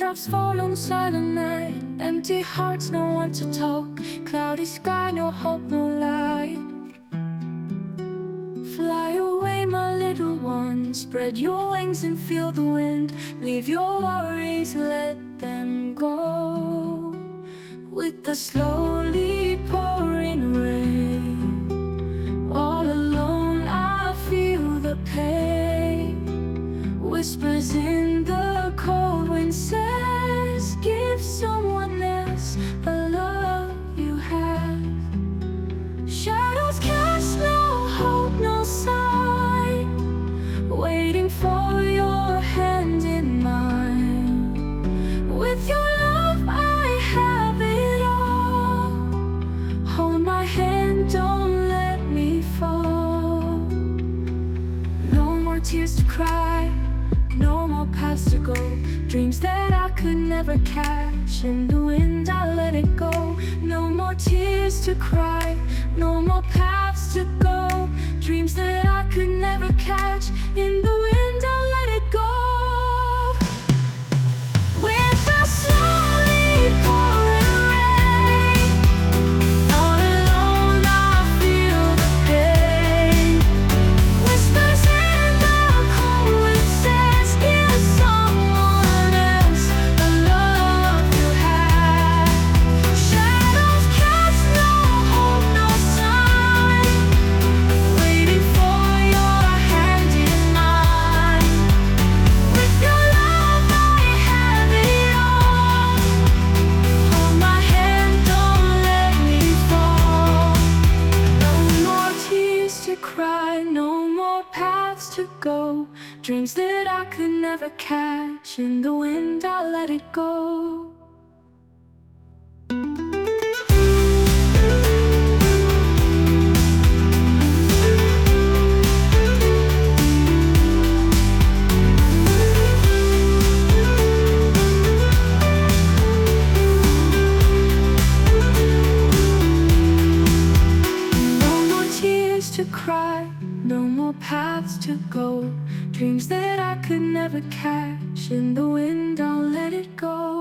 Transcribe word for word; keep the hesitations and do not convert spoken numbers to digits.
Raindrops fall on silent night. Empty hearts, no one to talk. Cloudy sky, no hope, no light. Fly away, my little one. Spread your wings and feel the wind. Leave your worries, let them go. With the slowly pouring rain, all alone I feel the pain. Whispers in the cold wind says, give someone else the love you have. Shadows cast, no hope, no sign, waiting for your hand in mine. With your love I have it all. Hold my hand, don't let me fall. No more tears to cry, no more paths to go. Dreams that I could never catch, in the wind I let it go. No more tears to cry, no more paths to go. Dreams that I could never catch, in the wind I let it go. With the slowly pouring rain, all alone I feel the pain. Whispers in the cold wind says, give someone else the love you have. Shadows cast, no hope, no sign, waiting for your hand in mine. With your love I have it all. Hold my hand, don't let me fall. No more tears to cry, no more paths to go. Dreams that I could never catch, in the wind I let it go. No more tears to cry, no more paths to go. Dreams that I could never catch, in the wind I'll let it go.